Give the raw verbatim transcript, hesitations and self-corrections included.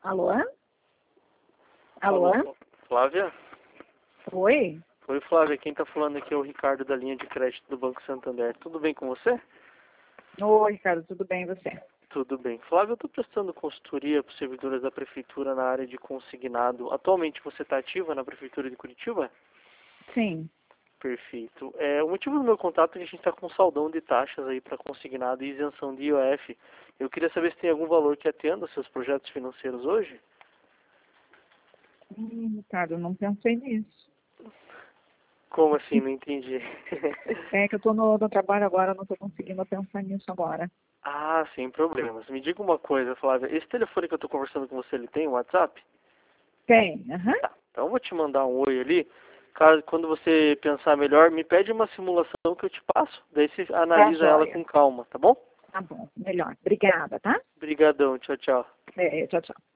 Alô? Alô? Alô, Flávia? Oi? Oi, Flávia. Quem está falando aqui é o Ricardo da linha de crédito do Banco Santander. Tudo bem com você? Oi, Ricardo, tudo bem e você? Tudo bem. Flávia, eu estou prestando consultoria para servidoras da Prefeitura na área de consignado. Atualmente você está ativa na Prefeitura de Curitiba? Sim. Perfeito. É, o motivo do meu contato é que a gente está com saldão de taxas aí para consignado e isenção de I O F. Eu queria saber se tem algum valor que atenda aos seus projetos financeiros hoje? Hum, Ricardo, eu não pensei nisso. Como assim? Não entendi. É que eu tô no, no trabalho agora, não tô conseguindo pensar nisso agora. Ah, sem problemas. Me diga uma coisa, Flávia. Esse telefone que eu estou conversando com você, ele tem um WhatsApp? Tem, aham. Tá. Então eu vou te mandar um oi ali. Caso, quando você pensar melhor, me pede uma simulação que eu te passo. Daí você Tá analisa ela joia. com calma, tá bom? Tá bom, melhor. Obrigada, tá? Obrigadão. Tchau, tchau. É, tchau, tchau.